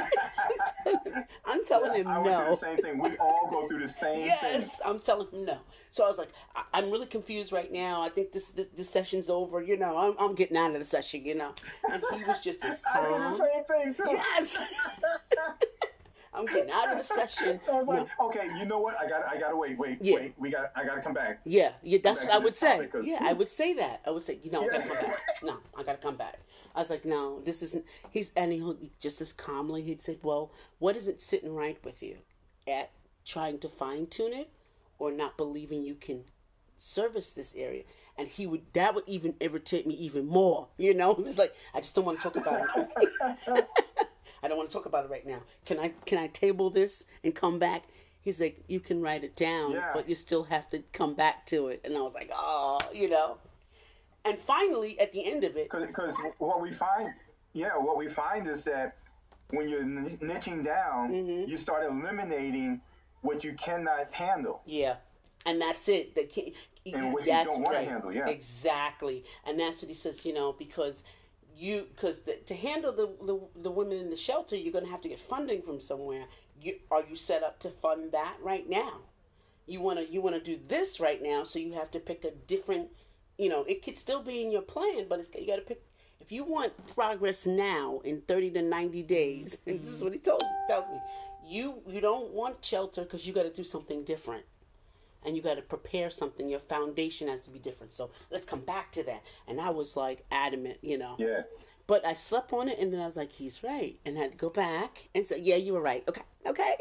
[SPEAKER 4] I'm telling him
[SPEAKER 5] I went through
[SPEAKER 4] no.
[SPEAKER 5] the same thing. We all go through the same thing.
[SPEAKER 4] Yes, I'm telling him no. So I was like, I, I'm really confused right now. I think this, this this session's over. You know, I'm I'm getting out of the session. You know, and he was just as
[SPEAKER 5] I did
[SPEAKER 4] calm.
[SPEAKER 5] the same thing too.
[SPEAKER 4] Yes. I'm getting out of the session.
[SPEAKER 5] I was like,
[SPEAKER 4] No.
[SPEAKER 5] okay, you know what? I got, I got to wait, wait,
[SPEAKER 4] Yeah.
[SPEAKER 5] wait. We got, I got to come back.
[SPEAKER 4] Yeah, yeah, that's
[SPEAKER 5] back
[SPEAKER 4] what I
[SPEAKER 5] to
[SPEAKER 4] would
[SPEAKER 5] this
[SPEAKER 4] say.
[SPEAKER 5] topic, 'cause-
[SPEAKER 4] Yeah, I would say that. I would say, you know, I gotta
[SPEAKER 5] Yeah.
[SPEAKER 4] come back. No, I gotta come back. I was like, no, this isn't. He's and he just as calmly he'd said, well, what isn't sitting right with you? At trying to fine tune it, or not believing you can service this area? And he would that would even irritate me even more. You know, he was like, I just don't want to talk about it. I don't want to talk about it right now. Can I can I table this and come back? He's like, you can write it down,
[SPEAKER 5] Yeah.
[SPEAKER 4] but you still have to come back to it. And I was like, oh, you know. And finally, at the end of it,
[SPEAKER 5] Because what we find, yeah, what we find is that when you're n- niching down,
[SPEAKER 4] Mm-hmm.
[SPEAKER 5] you start eliminating what you cannot handle.
[SPEAKER 4] yeah, and that's it. The key,
[SPEAKER 5] and what
[SPEAKER 4] That's
[SPEAKER 5] you don't want
[SPEAKER 4] right.
[SPEAKER 5] to handle. Yeah,
[SPEAKER 4] exactly. And that's what he says. You know, because you because to handle the, the the women in the shelter, you're going to have to get funding from somewhere. You, are you set up to fund that right now? You want to you want to do this right now, so you have to pick a different. You know, it could still be in your plan, but it's you got to pick. If you want progress now in thirty to ninety days, and this is what he tells tells me, you you don't want shelter because you got to do something different, and you got to prepare something. Your foundation has to be different. So let's come back to that. And I was like adamant, you know.
[SPEAKER 5] yeah.
[SPEAKER 4] But I slept on it, and then I was like, he's right, and I had to go back and say, yeah, you were right. Okay, okay.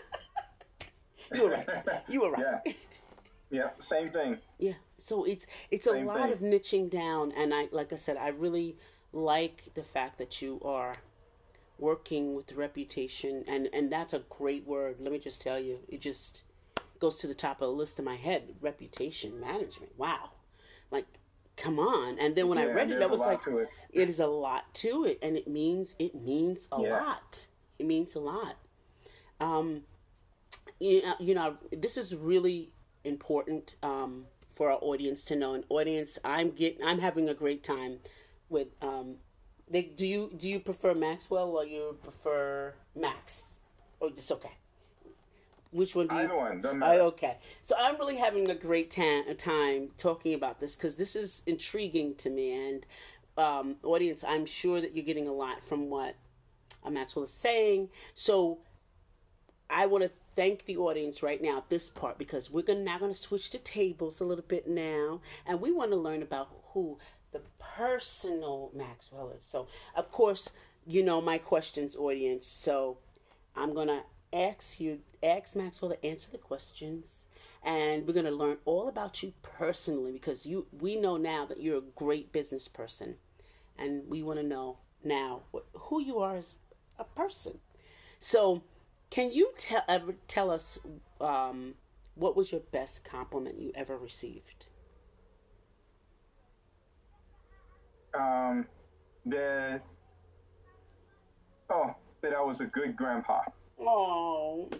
[SPEAKER 4] You were right. You were right.
[SPEAKER 5] Yeah. Yeah, same thing.
[SPEAKER 4] Yeah. So it's it's a
[SPEAKER 5] Same
[SPEAKER 4] lot
[SPEAKER 5] thing.
[SPEAKER 4] of niching down, and I like I said, I really like the fact that you are working with reputation, and and that's a great word. Let me just tell you, it just goes to the top of the list in my head. Reputation management. Wow. Like, come on. And then when I
[SPEAKER 5] Yeah,
[SPEAKER 4] read it,
[SPEAKER 5] there's
[SPEAKER 4] I
[SPEAKER 5] a
[SPEAKER 4] was
[SPEAKER 5] lot
[SPEAKER 4] like,
[SPEAKER 5] to it.
[SPEAKER 4] it is a lot to it, and it means it means a
[SPEAKER 5] Yeah.
[SPEAKER 4] lot. It means a lot. Um, you know, you know, this is really important um, for our audience to know. An audience, I'm getting, I'm having a great time with. Um, they do you do you prefer Maxwell or you prefer Max? Or it's okay. Which one do you?
[SPEAKER 5] Either one, doesn't
[SPEAKER 4] Oh,
[SPEAKER 5] matter.
[SPEAKER 4] okay. So I'm really having a great ta- time talking about this because this is intriguing to me. And um, audience, I'm sure that you're getting a lot from what uh, Maxwell is saying. So I want to thank the audience right now at this part because we're gonna, now going to switch the tables a little bit now. And we want to learn about who the personal Maxwell is. So, of course, you know my questions, audience. So I'm going to ask you, ask Maxwell to answer the questions, and we're going to learn all about you personally because you, we know now that you're a great business person, and we want to know now what, who you are as a person. So, can you tell ever tell us um, what was your best compliment you ever received?
[SPEAKER 5] Um, that oh, that I was a good grandpa.
[SPEAKER 4] Oh.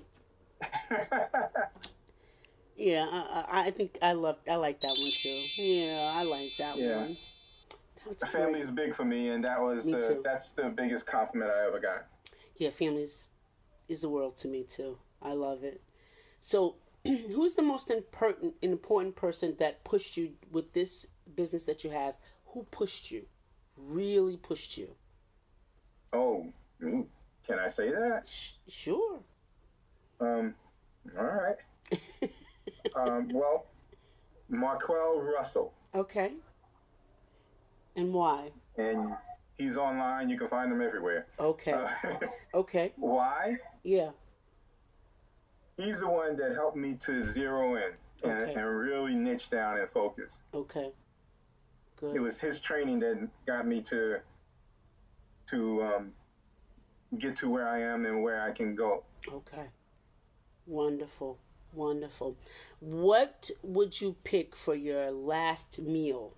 [SPEAKER 4] Yeah, I, I think I love I like that one too. Yeah, I like that
[SPEAKER 5] Yeah.
[SPEAKER 4] one. That's
[SPEAKER 5] Family
[SPEAKER 4] great.
[SPEAKER 5] is big for me, and that was
[SPEAKER 4] Me
[SPEAKER 5] the
[SPEAKER 4] too.
[SPEAKER 5] that's the biggest compliment I ever got.
[SPEAKER 4] Yeah, families is the world to me too. I love it. So, who's the most important important person that pushed you with this business that you have? Who pushed you? Really pushed you?
[SPEAKER 5] Oh, ooh, can I say that?
[SPEAKER 4] Sh- sure.
[SPEAKER 5] Um, all right. um, well, Marquell Russell,
[SPEAKER 4] Okay. And why?
[SPEAKER 5] and he's online. You can find him everywhere.
[SPEAKER 4] Okay.
[SPEAKER 5] Uh,
[SPEAKER 4] Okay.
[SPEAKER 5] why?
[SPEAKER 4] Yeah.
[SPEAKER 5] He's the one that helped me to zero in and,
[SPEAKER 4] Okay.
[SPEAKER 5] and really niche down and focus.
[SPEAKER 4] Okay. Good.
[SPEAKER 5] It was his training that got me to to um, get to where I am and where I can go.
[SPEAKER 4] Okay. Wonderful. Wonderful. What would you pick for your last meal?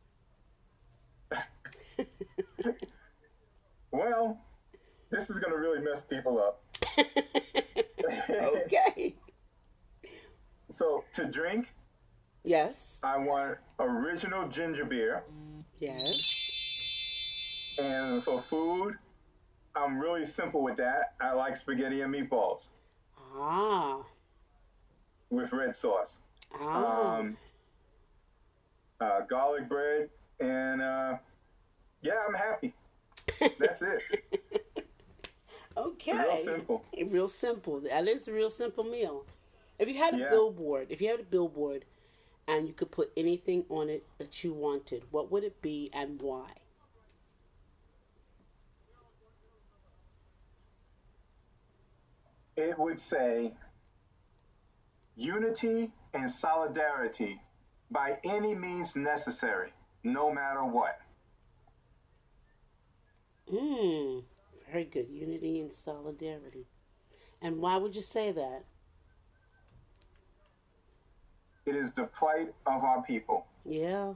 [SPEAKER 5] Well, this is going to really mess people up.
[SPEAKER 4] Okay.
[SPEAKER 5] So to drink,
[SPEAKER 4] Yes.
[SPEAKER 5] I want original ginger beer.
[SPEAKER 4] Yes.
[SPEAKER 5] And for food, I'm really simple with that. I like spaghetti and meatballs
[SPEAKER 4] Ah.
[SPEAKER 5] with red sauce.
[SPEAKER 4] Ah.
[SPEAKER 5] Um, uh, garlic bread, and uh, yeah, I'm happy. That's it.
[SPEAKER 4] Okay.
[SPEAKER 5] Real simple.
[SPEAKER 4] Real simple. That is a real simple meal. If you had a
[SPEAKER 5] Yeah.
[SPEAKER 4] billboard, if you had a billboard and you could put anything on it that you wanted, what would it be and why?
[SPEAKER 5] It would say unity and solidarity by any means necessary, no matter what.
[SPEAKER 4] Hmm. Very good. Unity and solidarity. And why would you say that?
[SPEAKER 5] It is the plight of our people.
[SPEAKER 4] Yeah.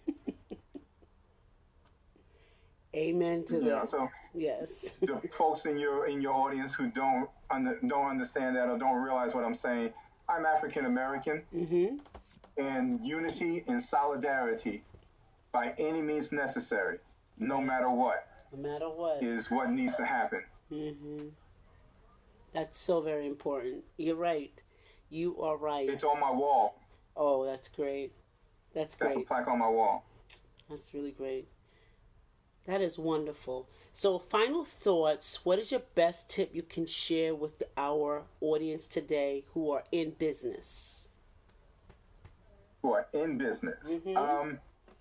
[SPEAKER 4] Amen to
[SPEAKER 5] You know,
[SPEAKER 4] that.
[SPEAKER 5] so
[SPEAKER 4] Yes.
[SPEAKER 5] the folks in your in your audience who don't under, don't understand that or don't realize what I'm saying, I'm African American,
[SPEAKER 4] Mm-hmm.
[SPEAKER 5] in unity and solidarity by any means necessary, no matter what.
[SPEAKER 4] No matter what.
[SPEAKER 5] Is what needs to happen.
[SPEAKER 4] Mm-hmm. That's so very important. You're right. You are right.
[SPEAKER 5] It's on my wall.
[SPEAKER 4] Oh, that's great. That's great.
[SPEAKER 5] That's a plaque on my wall.
[SPEAKER 4] That's really great. That is wonderful. So, final thoughts. What is your best tip you can share with our audience today who are in business?
[SPEAKER 5] Who are in business?
[SPEAKER 4] Mm-hmm.
[SPEAKER 5] Um,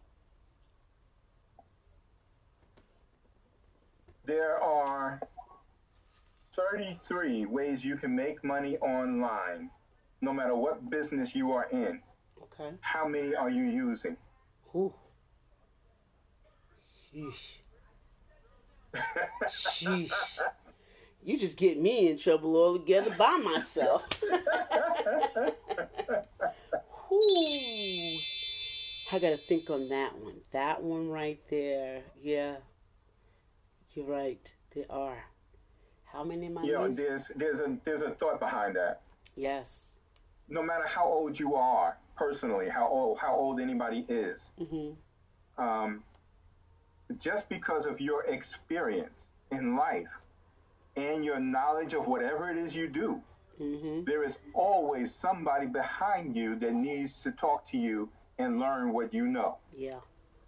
[SPEAKER 5] there are thirty-three ways you can make money online, no matter what business you are in.
[SPEAKER 4] Okay.
[SPEAKER 5] How many are you using?
[SPEAKER 4] Ooh. Sheesh. Sheesh. You just get me in trouble altogether by myself. Ooh. I gotta think on that one. That one right there. Yeah. You're right. There are. How many am I
[SPEAKER 5] Yeah,
[SPEAKER 4] using?
[SPEAKER 5] there's there's a there's a thought behind that.
[SPEAKER 4] Yes.
[SPEAKER 5] No matter how old you are, personally, how old how old anybody is,
[SPEAKER 4] Mm-hmm.
[SPEAKER 5] um, just because of your experience in life and your knowledge of whatever it is you do,
[SPEAKER 4] Mm-hmm.
[SPEAKER 5] there is always somebody behind you that needs to talk to you and learn what you know.
[SPEAKER 4] Yeah.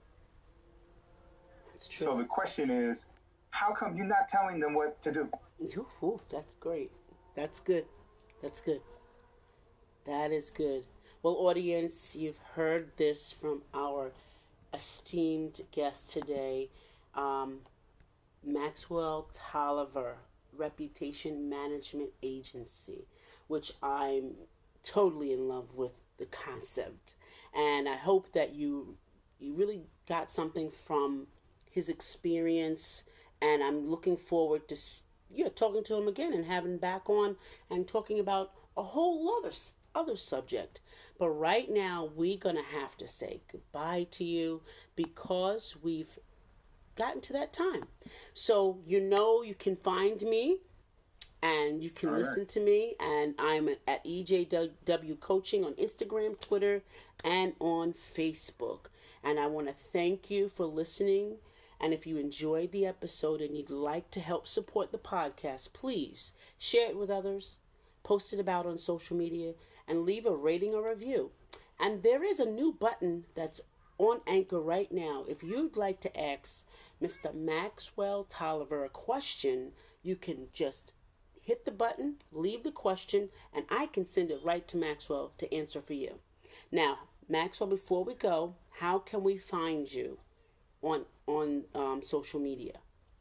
[SPEAKER 4] That's true.
[SPEAKER 5] So the question is, how come you're not telling them what to do?
[SPEAKER 4] Ooh, ooh, that's great. That's good. That's good. That is good. Well, audience, you've heard this from our esteemed guest today, um, Maxwell Tolliver, Reputation Management Agency, which I'm totally in love with the concept. And I hope that you you really got something from his experience, and I'm looking forward to you know, talking to him again and having him back on and talking about a whole other other subject. But right now, we're going to have to say goodbye to you because we've gotten to that time. So, you know, you can find me and you can
[SPEAKER 5] All
[SPEAKER 4] listen
[SPEAKER 5] right.
[SPEAKER 4] to me. And I'm at E J W Coaching on Instagram, Twitter, and on Facebook. And I want to thank you for listening. And if you enjoyed the episode and you'd like to help support the podcast, please share it with others, post it about on social media, and leave a rating or review. And there is a new button that's on Anchor right now. If you'd like to ask Mister Maxwell Tolliver a question, you can just hit the button, leave the question, and I can send it right to Maxwell to answer for you. Now, Maxwell, before we go, how can we find you on on um, social media?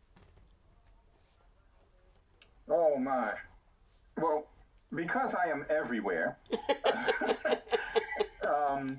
[SPEAKER 5] Oh my. Well, because I am everywhere, um,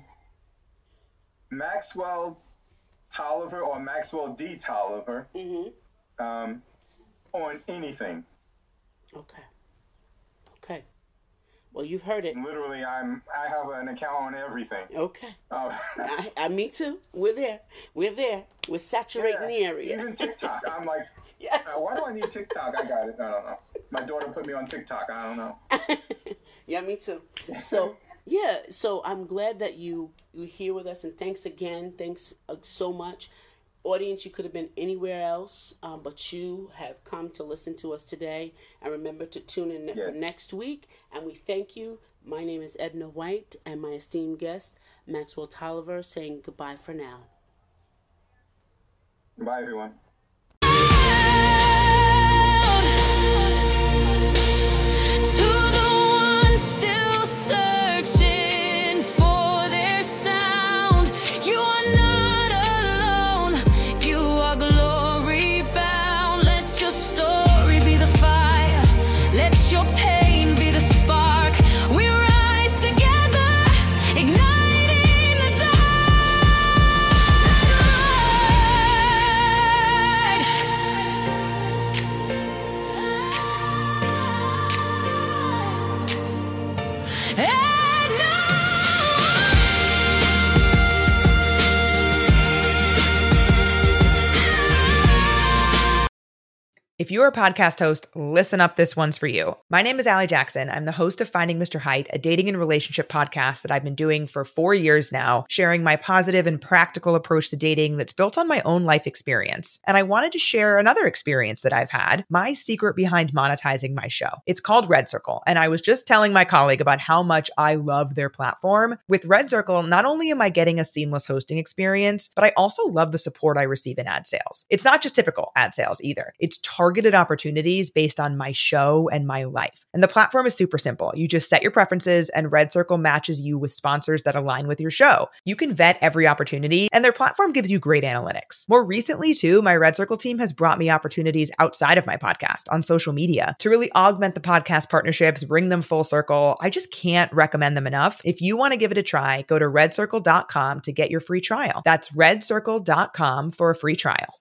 [SPEAKER 5] Maxwell Tolliver or Maxwell D. Tolliver,
[SPEAKER 4] Mm-hmm.
[SPEAKER 5] um, on anything.
[SPEAKER 4] Okay. Okay. Well, you've heard it.
[SPEAKER 5] Literally, I'm I have an account on everything.
[SPEAKER 4] Okay.
[SPEAKER 5] Uh,
[SPEAKER 4] I, I, me too. We're there. We're there. We're saturating
[SPEAKER 5] yeah,
[SPEAKER 4] the area.
[SPEAKER 5] Even TikTok. I'm like,
[SPEAKER 4] Yes.
[SPEAKER 5] uh, why do I need TikTok? I got it. I don't know. My daughter put me on TikTok. I don't know.
[SPEAKER 4] Yeah, me too. So, yeah, so I'm glad that you you here with us, and thanks again. Thanks uh, so much. Audience, you could have been anywhere else, um, but you have come to listen to us today. And remember to tune in
[SPEAKER 5] Yes.
[SPEAKER 4] for next week. And we thank you. My name is Edna White, and my esteemed guest, Maxwell Tolliver, saying goodbye for now.
[SPEAKER 5] Bye, everyone.
[SPEAKER 2] To the one still searching for their sound, you are not alone, you are glory bound. Let your story be the fire, let your pain be the spark. We rise together, igniting the dark. And
[SPEAKER 6] If you're a podcast host, listen up, this one's for you. My name is Allie Jackson. I'm the host of Finding Mister Height, a dating and relationship podcast that I've been doing for four years now, sharing my positive and practical approach to dating that's built on my own life experience. And I wanted to share another experience that I've had, my secret behind monetizing my show. It's called Red Circle, and I was just telling my colleague about how much I love their platform. With Red Circle, not only am I getting a seamless hosting experience, but I also love the support I receive in ad sales. It's not just typical ad sales either. It's targeted opportunities based on my show and my life. And the platform is super simple. You just set your preferences and Red Circle matches you with sponsors that align with your show. You can vet every opportunity and their platform gives you great analytics. More recently too, my Red Circle team has brought me opportunities outside of my podcast on social media to really augment the podcast partnerships, bring them full circle. I just can't recommend them enough. If you want to give it a try, go to red circle dot com to get your free trial. That's red circle dot com for a free trial.